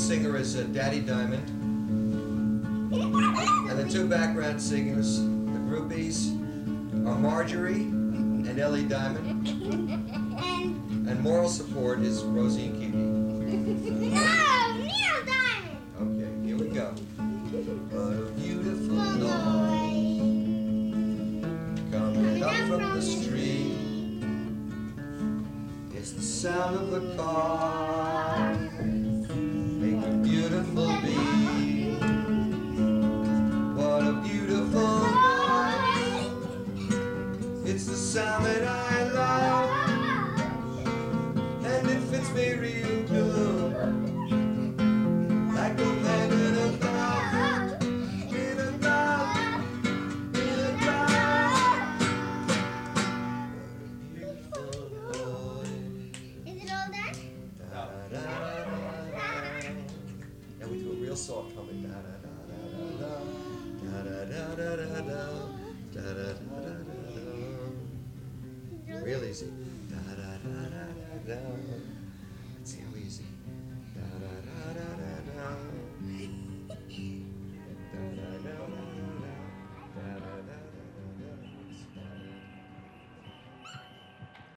singer is Daddy Diamond. And the two background singers, the groupies, are Marjorie and Ellie Diamond. And moral support is Rosie and Cutie. No, Neil Diamond. Okay, here we go. What a beautiful noise coming up from the street. It's the sound of the car make a beautiful beat. What a beautiful noise. It's the sound that I love, and it fits me real good, like a man in a glove, in a glove, in a glove. What a beautiful noise. Is it all done? Da, da, da, da. Now we do a real soft humming. Da, da, da, da, da, da, da, da, da, da, da, da, da, da, da, da. Real easy. Da, da, da, da, da, da.